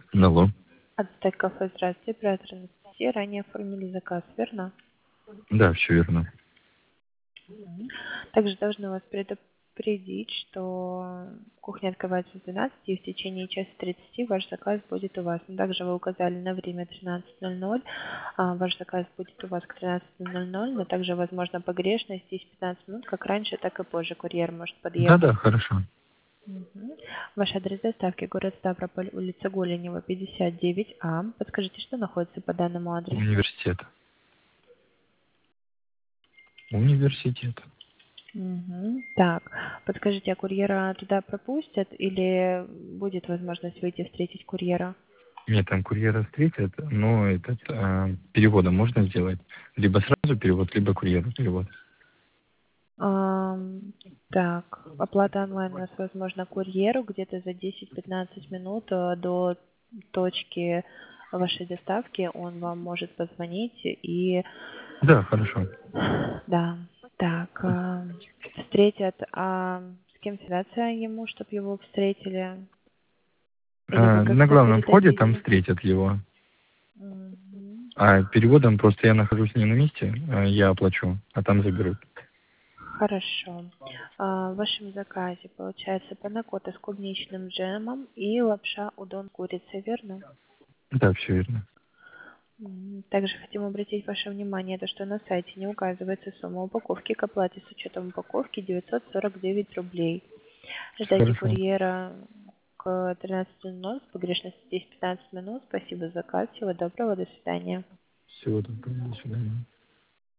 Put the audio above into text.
Алло. Ацтек кафе, здравствуйте, оператор Анастасия. Ранее оформили заказ, верно? Да, все верно. Также должны вас предупредить, что кухня открывается с 12 и в течение часа 30 ваш заказ будет у вас. Но также вы указали на время 13:00. Ваш заказ будет у вас к 13:00, но также возможно погрешность. Здесь 15 минут, как раньше, так и позже курьер может Да, подъехать. хорошо. Мгм. Ваш адрес доставки город Ставрополь, улица Голенева, 59А. Подскажите, что находится по данному адресу? Университет. Университет. Мгм. Так, подскажите, а курьера туда пропустят или будет возможность выйти встретить курьера? Нет, там курьера встретят, но переводом можно сделать. Либо сразу перевод, либо курьеру перевод. Так, оплата онлайн у нас возможно курьеру где-то за 10-15 минут до точки вашей доставки. Он вам может позвонить и Да, хорошо. да, так, встретят. С кем связаться ему, чтобы его встретили? Или вы На как-то главном входе там передадите? встретят его. Мгм. А переводом просто я нахожусь не на месте, я оплачу, а там заберут. Хорошо. В вашем заказе получается панакота с клубничным джемом и лапша удон курица, верно? Да, все верно. Также хотим обратить ваше внимание, то, что на сайте не указывается сумма упаковки к оплате с учетом упаковки 949 рублей. Ждайте Хорошо. курьера к 13:00 с погрешностью 10-15 минут. Спасибо за заказ. Всего доброго. До свидания. Всего доброго. До свидания.